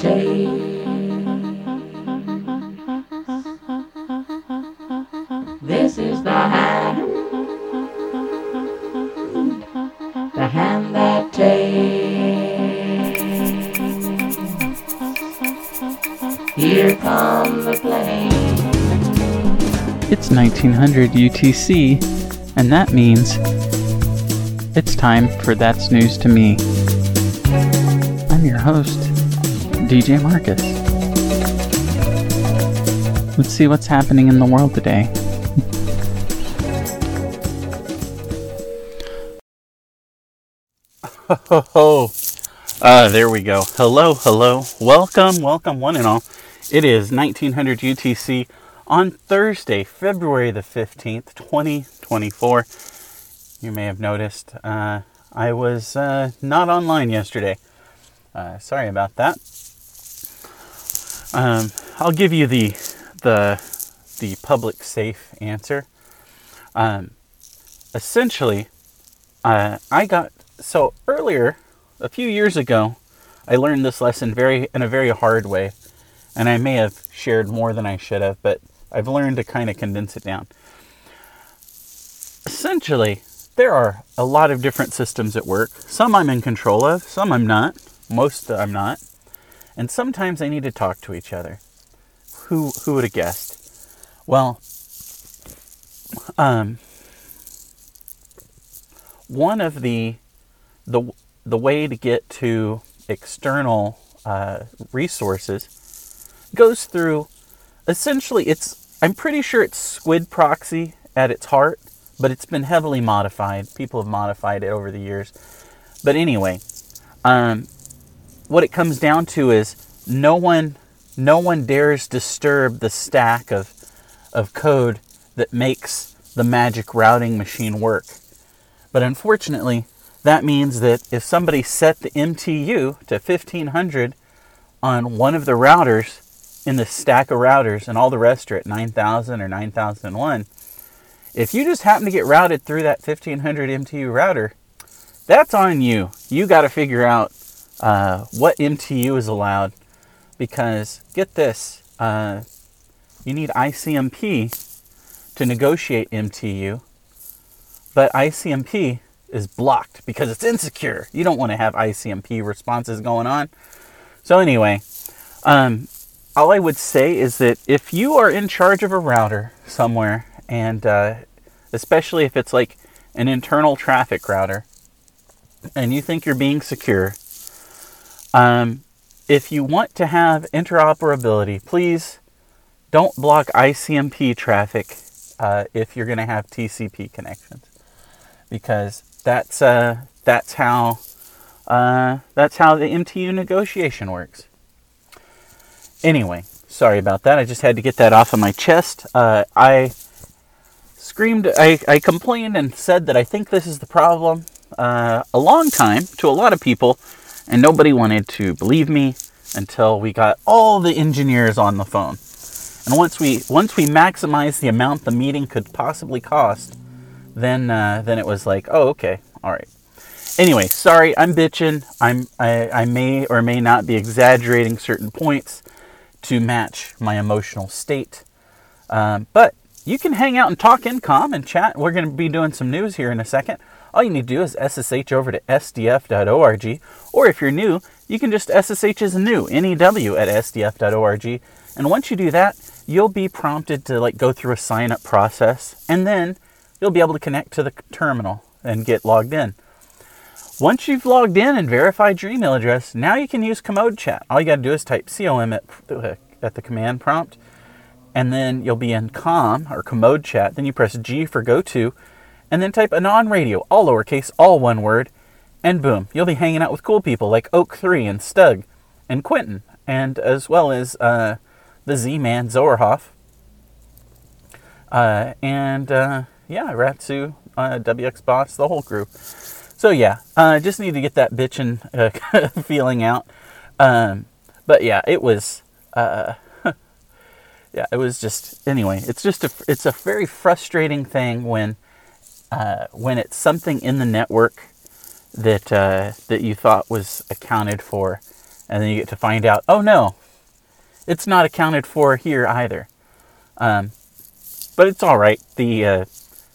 tape. This is the hand that takes. Here come the planes. It's 1900 UTC, and that means it's time for That's News to Me. I'm your host, DJ Marcus. Let's see what's happening in the world today. There we go. Hello. Welcome, one and all. It is 1900 UTC on Thursday, February the 15th, 2024. You may have noticed I was not online yesterday. Sorry about that. I'll give you the public safe answer. Essentially, so earlier, a few years ago, I learned this lesson in a very hard way, and I may have shared more than I should have, but I've learned to kind of condense it down. Essentially, there are a lot of different systems at work. Some I'm in control of, some I'm not. Most I'm not. And sometimes they need to talk to each other. Who would have guessed? Well, one of the way to get to external resources goes through, essentially, I'm pretty sure it's Squid Proxy at its heart, but it's been heavily modified. People have modified it over the years. But anyway, what it comes down to is no one dares disturb the stack of code that makes the magic routing machine work. But unfortunately, that means that if somebody set the MTU to 1500 on one of the routers in the stack of routers and all the rest are at 9000 or 9001, if you just happen to get routed through that 1500 MTU router, that's on you. You got to figure out what MTU is allowed, because get this, you need ICMP to negotiate MTU, but ICMP is blocked because it's insecure. You don't want to have ICMP responses going on. So anyway, all I would say is that if you are in charge of a router somewhere, and especially if it's like an internal traffic router, and you think you're being secure, if you want to have interoperability, please don't block ICMP traffic if you're going to have TCP connections, because that's how the MTU negotiation works. Anyway, sorry about that. I just had to get that off of my chest. I complained and said that I think this is the problem a long time to a lot of people, and nobody wanted to believe me until we got all the engineers on the phone. And once we maximized the amount the meeting could possibly cost, then it was like, oh, okay, all right. Anyway, sorry, I'm bitching. I may or may not be exaggerating certain points to match my emotional state. But you can hang out and talk in comm and chat. We're going to be doing some news here in a second. All you need to do is SSH over to sdf.org, or if you're new, you can just SSH as new, NEW at sdf.org. And once you do that, you'll be prompted to go through a sign-up process, and then you'll be able to connect to the terminal and get logged in. Once you've logged in and verified your email address, now you can use Commode Chat. All you got to do is type COM at the command prompt, and then you'll be in COM, or Commode Chat. Then you press G for go to, and then type Anon Radio, all lowercase, all one word, and boom, you'll be hanging out with cool people like Oak3 and Stug and Quentin, and as well as the Z-Man, Zoerhoff, and Ratsu, WX Boss, the whole crew. So yeah, just need to get that bitchin' feeling out. But yeah, it was just, anyway, it's a very frustrating thing when it's something in the network that you thought was accounted for, And then you get to find out, oh no, it's not accounted for here either. But it's all right. The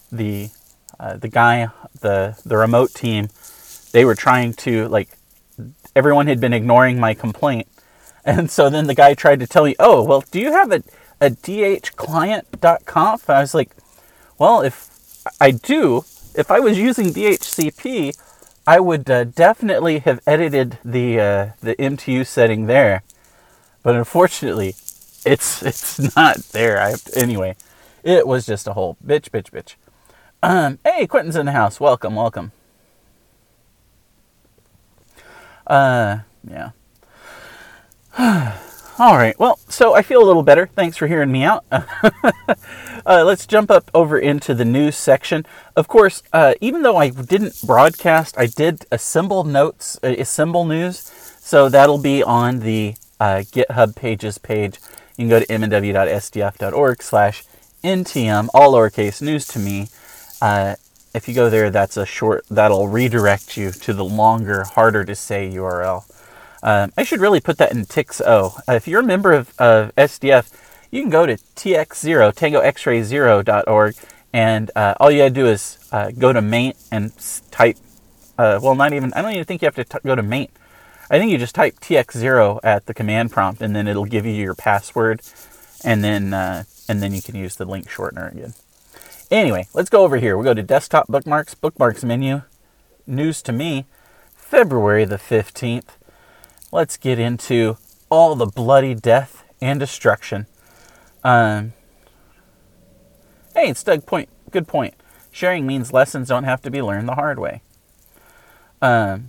guy, the remote team, they were trying to, like, everyone had been ignoring my complaint. And so then the guy tried to tell me, oh, well, do you have a dhclient.conf? I was like, well, if I do, if I was using DHCP, I would definitely have edited the MTU setting there. But unfortunately, it's not there. Anyway, it was just a whole bitch. Hey, Quentin's in the house. Welcome. Yeah. All right. Well, so I feel a little better. Thanks for hearing me out. Let's jump up over into the news section. Of course, even though I didn't broadcast, I did assemble news. So that'll be on the GitHub pages page. You can go to mnw.sdf.org/ntm, all lowercase, news to me. If you go there, that'll redirect you to the longer, harder to say URL. I should really put that in TXO. If you're a member of SDF, you can go to tx0, tangoxray0.org, and all you gotta do is go to main and type, I don't even think you have to go to main. I think you just type tx0 at the command prompt, and then it'll give you your password, and then you can use the link shortener again. Anyway, let's go over here. We'll go to desktop bookmarks menu, news to me, February the 15th. Let's get into all the bloody death and destruction. Hey, it's Doug Point. Good point. Sharing means lessons don't have to be learned the hard way. All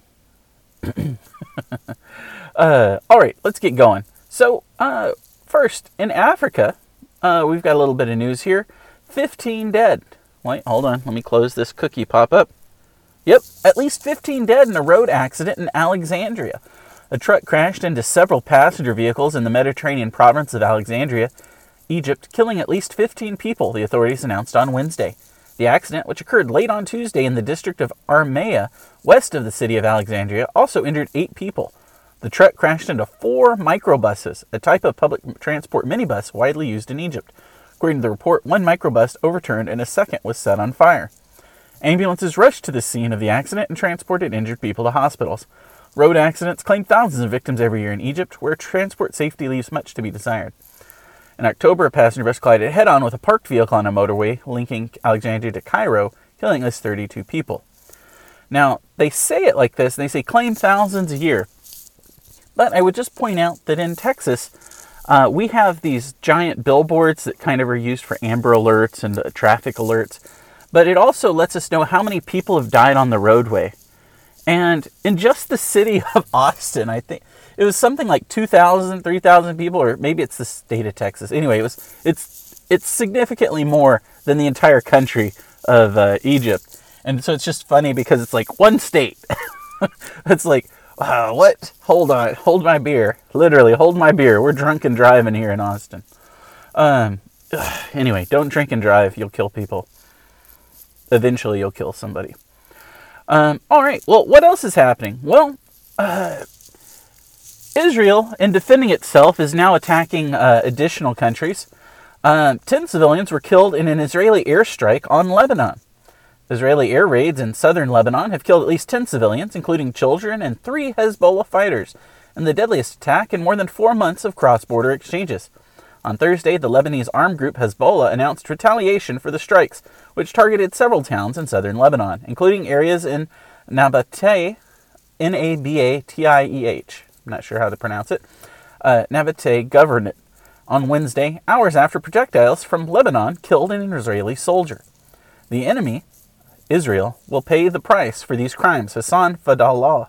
right, let's get going. So, first, in Africa, we've got a little bit of news here. 15 dead. Wait, hold on. Let me close this cookie pop-up. Yep, at least 15 dead in a road accident in Alexandria. A truck crashed into several passenger vehicles in the Mediterranean province of Alexandria, Egypt, killing at least 15 people, the authorities announced on Wednesday. The accident, which occurred late on Tuesday in the district of Armea, west of the city of Alexandria, also injured 8 people. The truck crashed into 4 microbuses, a type of public transport minibus widely used in Egypt. According to the report, 1 microbus overturned and a second was set on fire. Ambulances rushed to the scene of the accident and transported injured people to hospitals. Road accidents claim thousands of victims every year in Egypt, where transport safety leaves much to be desired. In October, a passenger bus collided head-on with a parked vehicle on a motorway linking Alexandria to Cairo, killing at least 32 people. Now, they say it like this, and they say claim thousands a year. But I would just point out that in Texas, we have these giant billboards that kind of are used for Amber Alerts and traffic alerts. But it also lets us know how many people have died on the roadway. And in just the city of Austin, I think it was something like 2,000, 3,000 people, or maybe it's the state of Texas. Anyway, it's significantly more than the entire country of Egypt. And so it's just funny because it's like one state. It's like, wow, what? Hold on, hold my beer. Literally, hold my beer. We're drunk and driving here in Austin. Anyway, don't drink and drive. You'll kill people. Eventually, you'll kill somebody. All right, well, what else is happening? Well, Israel, in defending itself, is now attacking additional countries. 10 civilians were killed in an Israeli airstrike on Lebanon. Israeli air raids in southern Lebanon have killed at least 10 civilians, including children and 3 Hezbollah fighters, in the deadliest attack in more than 4 months of cross-border exchanges. On Thursday, the Lebanese armed group Hezbollah announced retaliation for the strikes, which targeted several towns in southern Lebanon, including areas in Nabateh, Nabatieh, I'm not sure how to pronounce it, Nabateh Governorate, on Wednesday, hours after projectiles from Lebanon killed an Israeli soldier. The enemy, Israel, will pay the price for these crimes, Hassan Fadl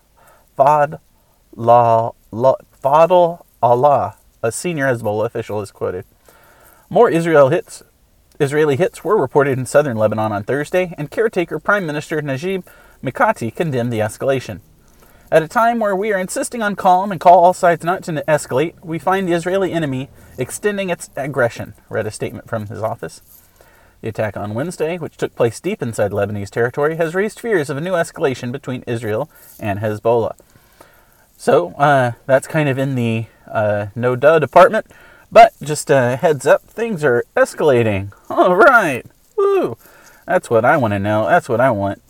Allah, a senior Hezbollah official, is quoted. More Israeli hits were reported in southern Lebanon on Thursday, and caretaker Prime Minister Najib Mikati condemned the escalation. At a time where we are insisting on calm and call all sides not to escalate, we find the Israeli enemy extending its aggression, read a statement from his office. The attack on Wednesday, which took place deep inside Lebanese territory, has raised fears of a new escalation between Israel and Hezbollah. So that's kind of in the no duh department. But just a heads up, things are escalating. All right. Woo. That's what I want to know. That's what I want.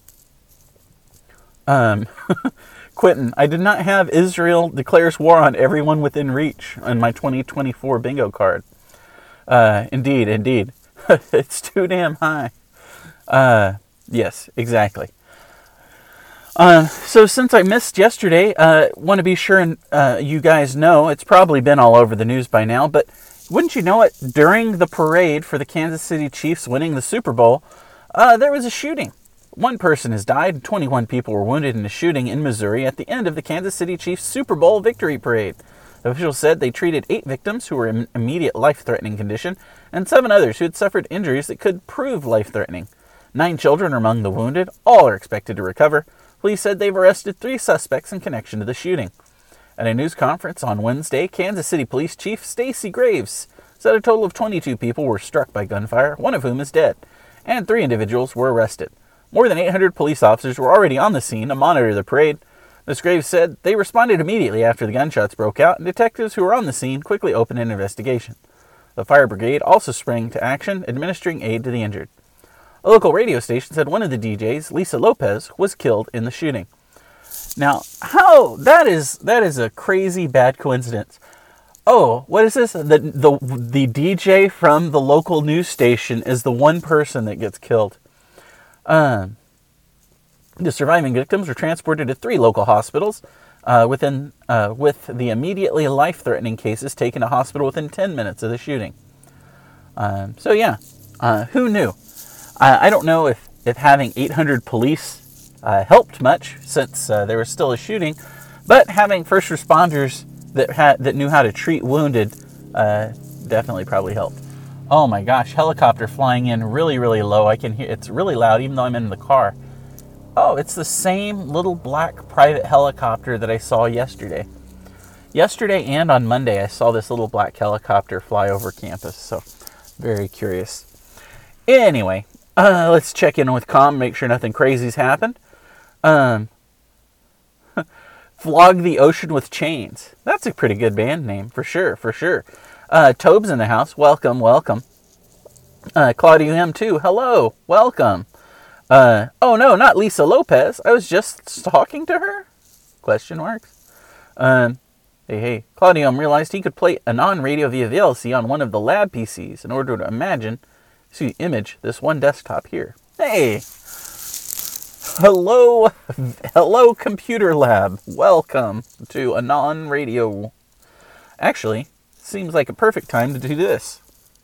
Quentin, I did not have Israel declares war on everyone within reach on my 2024 bingo card. Indeed. It's too damn high. Yes, exactly. So since I missed yesterday, want to be sure you guys know, it's probably been all over the news by now, but wouldn't you know it, during the parade for the Kansas City Chiefs winning the Super Bowl, there was a shooting. One person has died, and 21 people were wounded in a shooting in Missouri at the end of the Kansas City Chiefs Super Bowl victory parade. Officials said they treated 8 victims who were in immediate life-threatening condition and 7 others who had suffered injuries that could prove life-threatening. 9 children are among the wounded. All are expected to recover. Police said they've arrested 3 suspects in connection to the shooting. At a news conference on Wednesday, Kansas City Police Chief Stacey Graves said a total of 22 people were struck by gunfire, one of whom is dead, and 3 individuals were arrested. More than 800 police officers were already on the scene to monitor the parade. Ms. Graves said they responded immediately after the gunshots broke out, and detectives who were on the scene quickly opened an investigation. The fire brigade also sprang to action, administering aid to the injured. A local radio station said one of the DJs, Lisa Lopez, was killed in the shooting. Now, that is a crazy bad coincidence. Oh, what is this? The DJ from the local news station is the one person that gets killed. The surviving victims were transported to 3 local hospitals, with the immediately life-threatening cases taken to hospital within 10 minutes of the shooting. Who knew? I don't know if having 800 police helped much, since there was still a shooting, but having first responders that knew how to treat wounded definitely probably helped. Oh my gosh, helicopter flying in really, really low. I can hear it's really loud even though I'm in the car. Oh, it's the same little black private helicopter that I saw yesterday. Yesterday and on Monday, I saw this little black helicopter fly over campus. So, very curious. Anyway, let's check in with Com, make sure nothing crazy's happened. Flog the Ocean with Chains. That's a pretty good band name, for sure. Tobe's in the house. Welcome. Claudia M2. Hello. Welcome. Oh no, not Lisa Lopez. I was just talking to her? Question marks. Hey. Claudio realized he could play a non-radio via VLC on one of the lab PCs in order to image this one desktop here. Hey. Hello, computer lab. Welcome to a non-radio. Actually, seems like a perfect time to do this.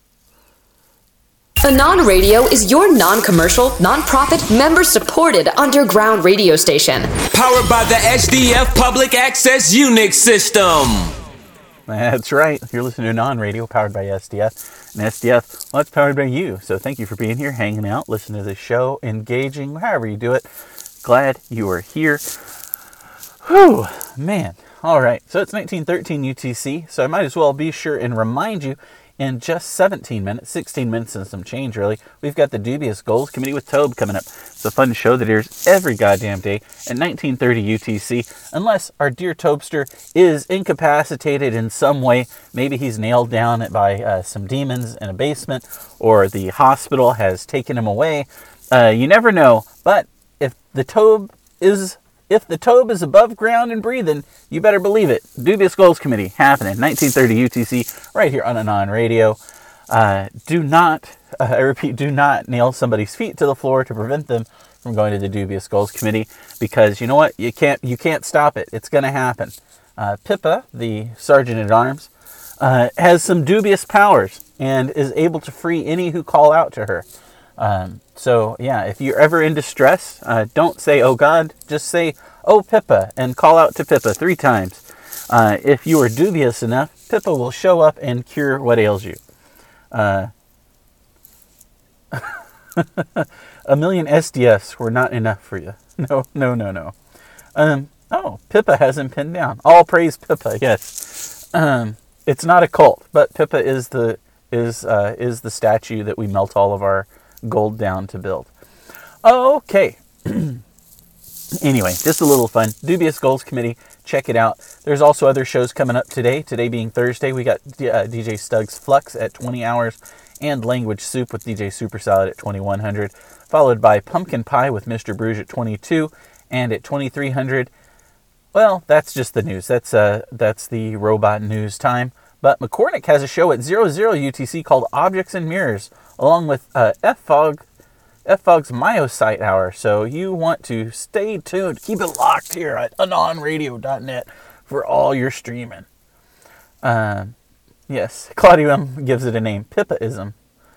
Anon Radio is your non-commercial, non-profit, member-supported underground radio station. Powered by the SDF Public Access Unix system. That's right. You're listening to Anon Radio, powered by SDF. And SDF, well, it's powered by you. So thank you for being here, hanging out, listening to the show, engaging, however you do it. Glad you are here. Whew, man. All right. So it's 1913 UTC. So I might as well be sure and remind you, in just 16 minutes and some change really, we've got the Dubious Goals Committee with Tobe coming up. It's a fun show that airs every goddamn day at 1930 UTC, unless our dear Tobester is incapacitated in some way. Maybe he's nailed down by some demons in a basement, or the hospital has taken him away. You never know, but if the Tobe is above ground and breathing, you better believe it. Dubious Goals Committee happening 1930 UTC right here on Anon Radio. Do not nail somebody's feet to the floor to prevent them from going to the Dubious Goals Committee, because you know what? You can't stop it. It's going to happen. Pippa, the Sergeant at Arms, has some dubious powers and is able to free any who call out to her. So yeah, if you're ever in distress, don't say, "Oh God," just say, "Oh Pippa," and call out to Pippa 3 times. If you are dubious enough, Pippa will show up and cure what ails you. A million SDFs were not enough for you. No. Oh, Pippa has him pinned down. All praise Pippa, yes. It's not a cult, but Pippa is the statue that we melt all of our gold down to build. Okay. Anyway, just a little fun. Dubious Goals Committee Check it out. There's also other shows coming up today. Today being Thursday, we got DJ Stuggs Flux at 20 hours and Language Soup with DJ Super Salad at 2100, followed by Pumpkin Pie with Mr. Bruges at 22, and at 2300, well, that's just the news. That's the robot news time. But McCormick has a show at 00 UTC called Objects and Mirrors, along with F-Fog's Myosite Hour. So you want to stay tuned. Keep it locked here at anonradio.net for all your streaming. Yes, Claudio M gives it a name, Pippaism.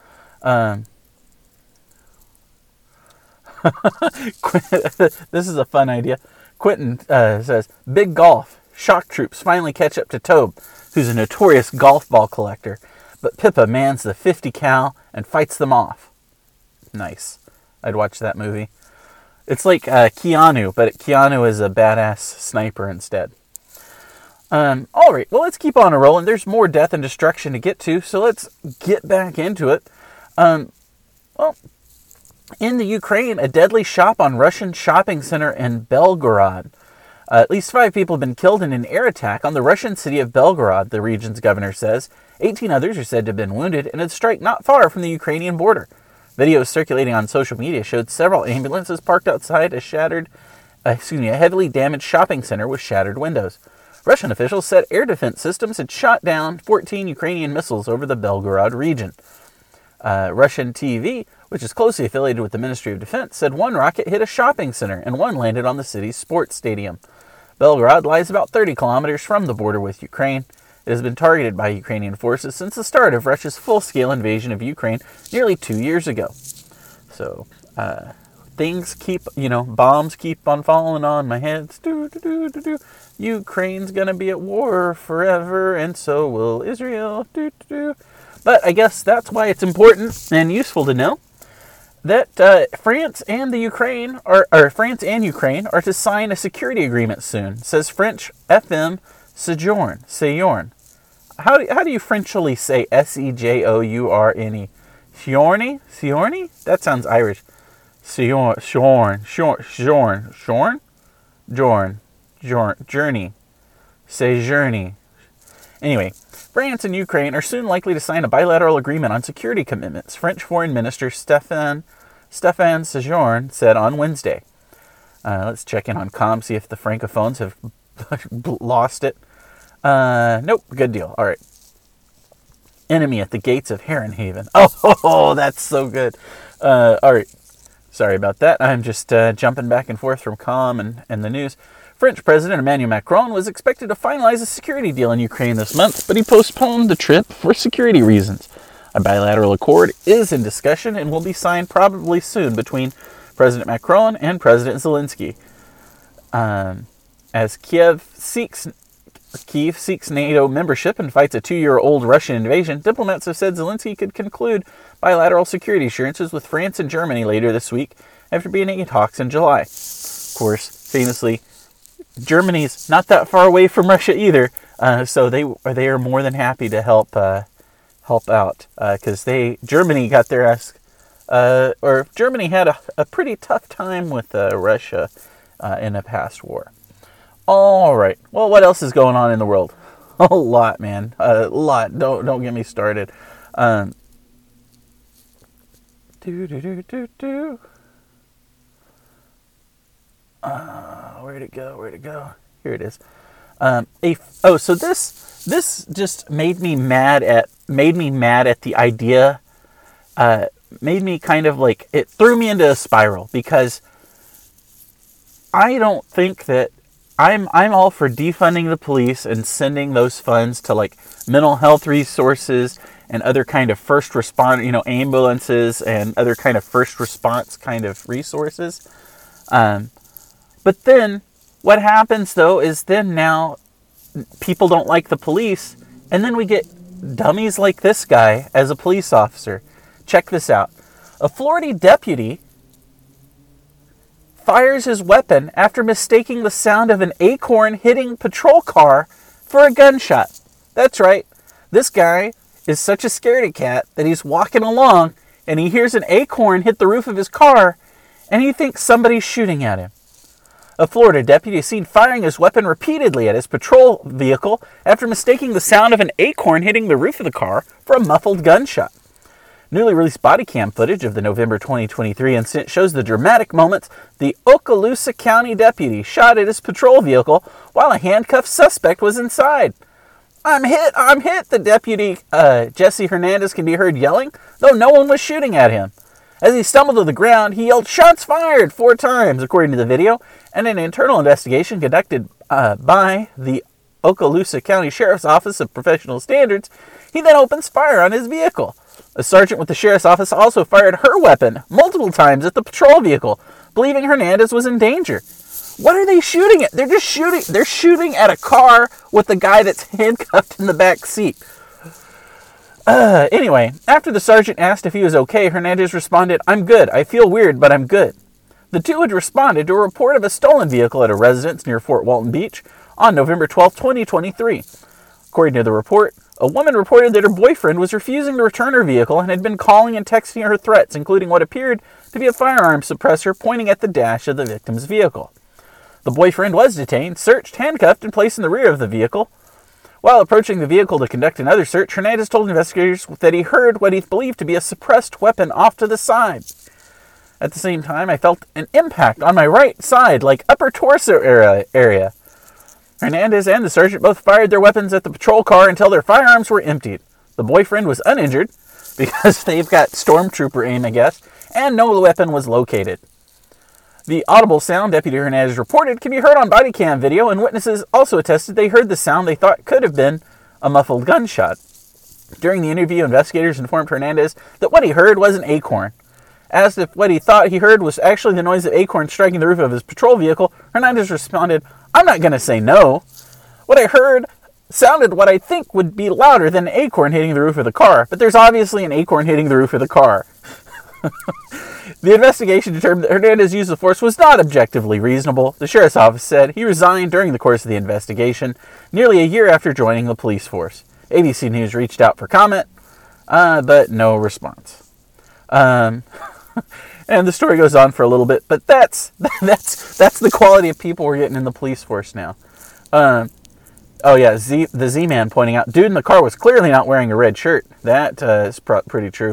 This is a fun idea. Quentin says, Big Golf. Shock troops finally catch up to Tobe, who's a notorious golf ball collector. But Pippa mans the 50 cal and fights them off. Nice. I'd watch that movie. It's like Keanu, but Keanu is a badass sniper instead. All right, well, let's keep on a rolling. There's more death and destruction to get to, so let's get back into it. Well, in the Ukraine, a deadly shot on Russian shopping center in Belgorod. At least 5 people have been killed in an air attack on the Russian city of Belgorod, the region's governor says. 18 others are said to have been wounded in a strike not far from the Ukrainian border. Videos circulating on social media showed several ambulances parked outside a heavily damaged shopping center with shattered windows. Russian officials said air defense systems had shot down 14 Ukrainian missiles over the Belgorod region. Russian TV, which is closely affiliated with the Ministry of Defense, said one rocket hit a shopping center and one landed on the city's sports stadium. Belgorod lies about 30 kilometers from the border with Ukraine. It has been targeted by Ukrainian forces since the start of Russia's full-scale invasion of Ukraine nearly 2 years ago. So, things keep, bombs keep on falling on my head. Ukraine's gonna be at war forever, and so will Israel. But I guess that's why it's important and useful to know that France and Ukraine are to sign a security agreement soon, says French FM Sejourne. How do you Frenchly say Sejourne? Siorni? That sounds Irish. Journey. Anyway, France and Ukraine are soon likely to sign a bilateral agreement on security commitments, French Foreign Minister Stéphane Séjourne said on Wednesday. Let's check in on COM, see if the Francophones have lost it. Nope, good deal. All right. Enemy at the gates of Herrenhaven. Oh, that's so good. All right. Sorry about that. I'm just jumping back and forth from COM and the news. French President Emmanuel Macron was expected to finalize a security deal in Ukraine this month, but he postponed the trip for security reasons. A bilateral accord is in discussion and will be signed probably soon between President Macron and President Zelensky. As Kiev seeks NATO membership and fights a 2-year-old Russian invasion, diplomats have said Zelensky could conclude bilateral security assurances with France and Germany later this week after beginning talks in July. Of course, famously, Germany's not that far away from Russia either, so they are more than happy to help out because Germany got their ass, or Germany had a pretty tough time with Russia in a past war. All right. Well, what else is going on in the world? A lot, man. A lot. Don't get me started. Where'd it go? Here it is. So this just made me mad at the idea. Made me kind of like, it threw me into a spiral because I don't think that I'm all for defunding the police and sending those funds to like mental health resources and other kind of first responder, ambulances and other kind of first response kind of resources. But then what happens though is then now people don't like the police, and then we get dummies like this guy as a police officer. Check this out. A Florida deputy fires his weapon after mistaking the sound of an acorn hitting patrol car for a gunshot. That's right. This guy is such a scaredy cat that he's walking along and he hears an acorn hit the roof of his car and he thinks somebody's shooting at him. A Florida deputy is seen firing his weapon repeatedly at his patrol vehicle after mistaking the sound of an acorn hitting the roof of the car for a muffled gunshot. Newly released body cam footage of the November 2023 incident shows the dramatic moments the Okaloosa County deputy shot at his patrol vehicle while a handcuffed suspect was inside. I'm hit, the deputy, Jesse Hernandez, can be heard yelling, though no one was shooting at him. As he stumbled to the ground, he yelled, "Shots fired!" 4 times, according to the video, and an internal investigation conducted by the Okaloosa County Sheriff's Office of Professional Standards, he then opens fire on his vehicle. A sergeant with the sheriff's office also fired her weapon multiple times at the patrol vehicle, believing Hernandez was in danger. What are they shooting at? They're shooting at a car with the guy that's handcuffed in the back seat. Anyway, after the sergeant asked if he was okay, Hernandez responded, "I'm good. I feel weird, but I'm good." The two had responded to a report of a stolen vehicle at a residence near Fort Walton Beach on November 12, 2023. According to the report, a woman reported that her boyfriend was refusing to return her vehicle and had been calling and texting her threats, including what appeared to be a firearm suppressor pointing at the dash of the victim's vehicle. The boyfriend was detained, searched, handcuffed, and placed in the rear of the vehicle. While approaching the vehicle to conduct another search, Hernandez told investigators that he heard what he believed to be a suppressed weapon off to the side. At the same time, I felt an impact on my right side, like upper torso area. Hernandez and the sergeant both fired their weapons at the patrol car until their firearms were emptied. The boyfriend was uninjured, because they've got stormtrooper aim, I guess, and no weapon was located. The audible sound Deputy Hernandez reported can be heard on body cam video, and witnesses also attested they heard the sound they thought could have been a muffled gunshot. During the interview, investigators informed Hernandez that what he heard was an acorn. Asked if what he thought he heard was actually the noise of acorns striking the roof of his patrol vehicle, Hernandez responded, "I'm not going to say no. What I heard sounded what I think would be louder than an acorn hitting the roof of the car, but there's obviously an acorn hitting the roof of the car." The investigation determined that Hernandez's use of force was not objectively reasonable. The sheriff's office said he resigned during the course of the investigation, nearly a year after joining the police force. ABC News reached out for comment, but no response. And the story goes on for a little bit, but that's the quality of people we're getting in the police force now. Oh yeah, the Z-Man pointing out, dude in the car was clearly not wearing a red shirt. That is pretty true.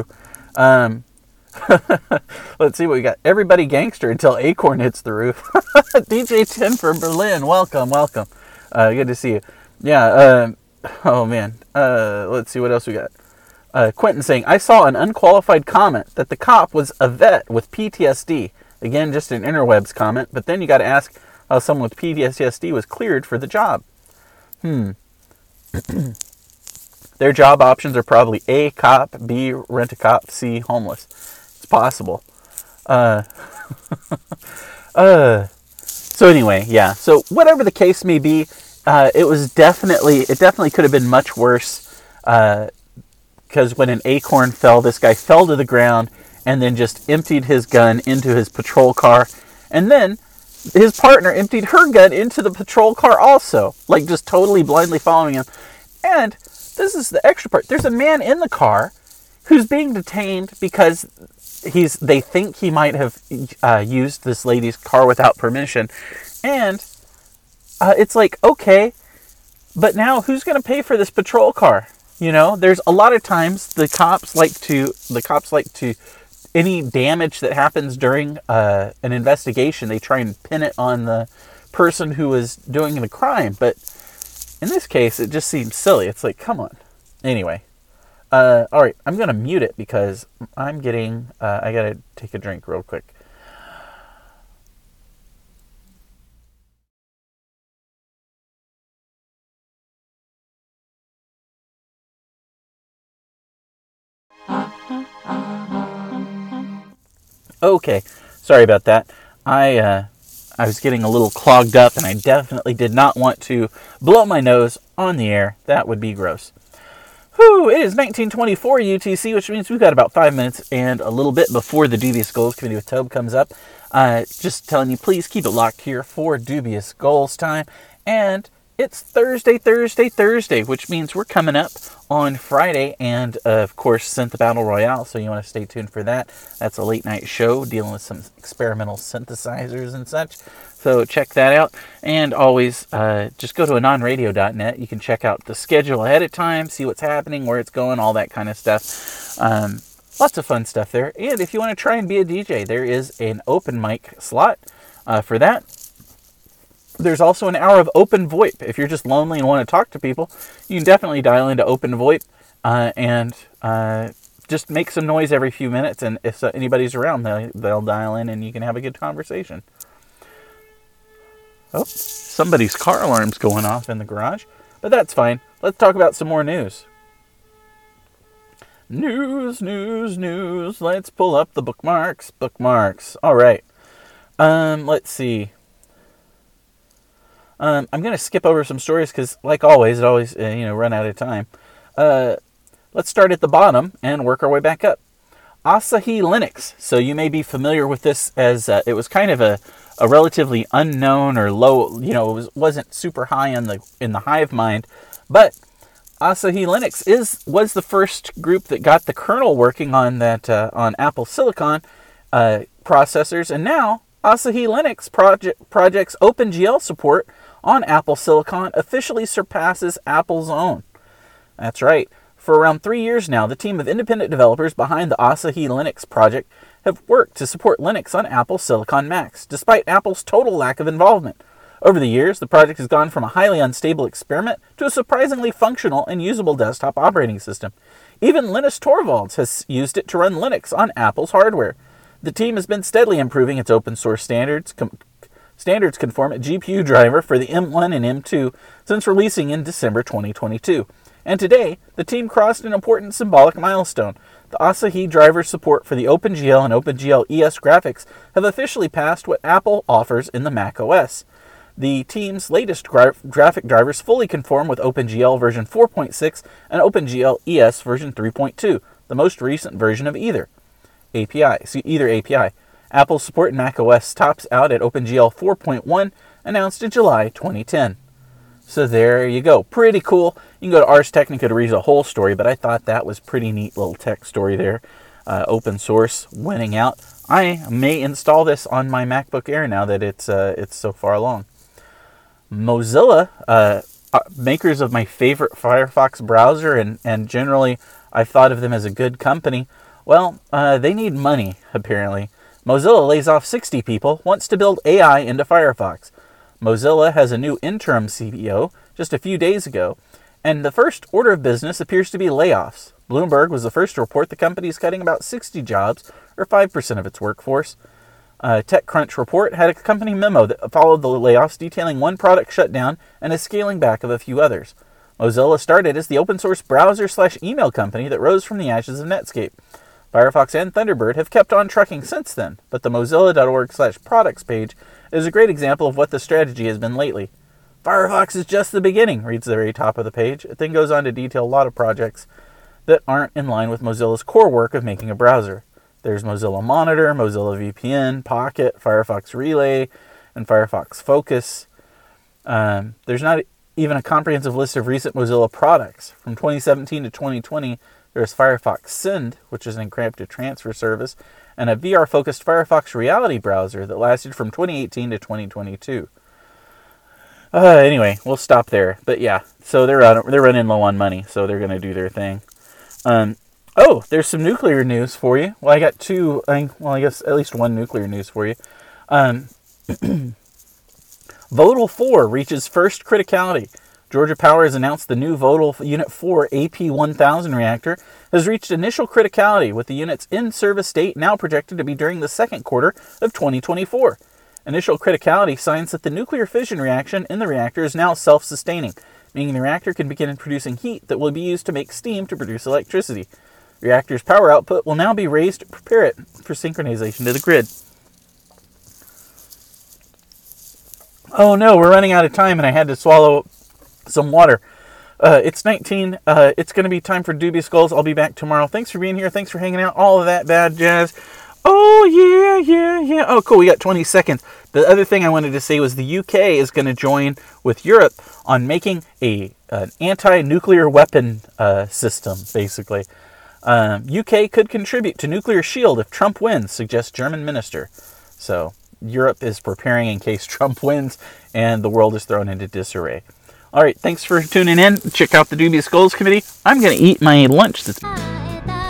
Let's see what we got. Everybody gangster until Acorn hits the roof. DJ 10 from Berlin. Welcome. Good to see you. Yeah. Oh man. Let's see what else we got. Quentin saying, I saw an unqualified comment that the cop was a vet with PTSD. Again, just an interwebs comment, but then you got to ask how someone with PTSD was cleared for the job. Their job options are probably A, cop, B, rent-a-cop, C, homeless. It's possible. So anyway, yeah. So whatever the case may be, it definitely could have been much worse. Because when an acorn fell, this guy fell to the ground and then just emptied his gun into his patrol car. And then his partner emptied her gun into the patrol car also. Like just totally blindly following him. And this is the extra part. There's a man in the car who's being detained because they think he might have used this lady's car without permission. And it's like, okay, but now who's going to pay for this patrol car? You know, there's a lot of times the cops like to any damage that happens during an investigation, they try and pin it on the person who was doing the crime. But in this case, it just seems silly. It's like, come on. Anyway, all right, I'm going to mute it because I'm getting, I got to take a drink real quick. Okay, sorry about that. I was getting a little clogged up, and I definitely did not want to blow my nose on the air. That would be gross. Whew, it is 1924 UTC, which means we've got about 5 minutes and a little bit before the Dubious Goals Committee with Tobe comes up. Just telling you, please keep it locked here for Dubious Goals time. And It's Thursday, which means we're coming up on Friday, and of course, Synth Battle Royale, so you want to stay tuned for that. That's a late night show dealing with some experimental synthesizers and such, so check that out. And always, just go to anonradio.net. You can check out the schedule ahead of time, see what's happening, where it's going, all that kind of stuff. Lots of fun stuff there. And if you want to try and be a DJ, there is an open mic slot for that. There's also an hour of open VoIP. If you're just lonely and want to talk to people, you can definitely dial into open VoIP and just make some noise every few minutes. And if anybody's around, they'll dial in and you can have a good conversation. Oh, somebody's car alarm's going off in the garage, but that's fine. Let's talk about some more news. News. Let's pull up the bookmarks. All right. Let's see. I'm going to skip over some stories because, like always, it always run out of time. Let's start at the bottom and work our way back up. Asahi Linux. So you may be familiar with this as it was kind of a relatively unknown or low. It wasn't super high in the hive mind, but Asahi Linux was the first group that got the kernel working on that on Apple Silicon processors, and now Asahi Linux project's OpenGL support on Apple Silicon officially surpasses Apple's own. That's right. For around 3 years now, the team of independent developers behind the Asahi Linux project have worked to support Linux on Apple Silicon Macs, despite Apple's total lack of involvement. Over the years, the project has gone from a highly unstable experiment to a surprisingly functional and usable desktop operating system. Even Linus Torvalds has used it to run Linux on Apple's hardware. The team has been steadily improving its open source standards conform GPU driver for the M1 and M2 since releasing in December 2022. And today, the team crossed an important symbolic milestone. The Asahi driver support for the OpenGL and OpenGL ES graphics have officially passed what Apple offers in the Mac OS. The team's latest graphic drivers fully conform with OpenGL version 4.6 and OpenGL ES version 3.2, the most recent version of either API. Apple's support in macOS tops out at OpenGL 4.1, announced in July 2010. So there you go. Pretty cool. You can go to Ars Technica to read the whole story, but I thought that was pretty neat little tech story there. Open source winning out. I may install this on my MacBook Air now that it's so far along. Mozilla, makers of my favorite Firefox browser, and generally I've thought of them as a good company. Well, they need money, apparently. Mozilla lays off 60 people, wants to build AI into Firefox. Mozilla has a new interim CEO just a few days ago, and the first order of business appears to be layoffs. Bloomberg was the first to report the company is cutting about 60 jobs, or 5% of its workforce. TechCrunch report had a company memo that followed the layoffs, detailing one product shutdown and a scaling back of a few others. Mozilla started as the open source browser/email company that rose from the ashes of Netscape. Firefox and Thunderbird have kept on trucking since then, but the mozilla.org/products page is a great example of what the strategy has been lately. Firefox is just the beginning, reads the very top of the page. It then goes on to detail a lot of projects that aren't in line with Mozilla's core work of making a browser. There's Mozilla Monitor, Mozilla VPN, Pocket, Firefox Relay, and Firefox Focus. There's not even a comprehensive list of recent Mozilla products. From 2017 to 2020, there's Firefox Send, which is an encrypted transfer service, and a VR-focused Firefox Reality browser that lasted from 2018 to 2022. Anyway, we'll stop there. But yeah, so they're running low on money, so they're going to do their thing. There's some nuclear news for you. Well, I got two. I guess at least one nuclear news for you. Vogtle 4 reaches first criticality. Georgia Power has announced the new Vogtle Unit 4 AP1000 reactor has reached initial criticality, with the unit's in-service date now projected to be during the second quarter of 2024. Initial criticality signs that the nuclear fission reaction in the reactor is now self-sustaining, meaning the reactor can begin producing heat that will be used to make steam to produce electricity. The reactor's power output will now be raised to prepare it for synchronization to the grid. Oh no, we're running out of time and I had to swallow some water. It's 19. It's going to be time for Dubious Skulls. I'll be back tomorrow. Thanks for being here. Thanks for hanging out. All of that bad jazz. Oh, yeah. Oh, cool. We got 20 seconds. The other thing I wanted to say was the UK is going to join with Europe on making an anti-nuclear weapon system, basically. UK could contribute to nuclear shield if Trump wins, suggests German minister. So Europe is preparing in case Trump wins and the world is thrown into disarray. All right, thanks for tuning in. Check out the Dubious Goals Committee. I'm going to eat my lunch this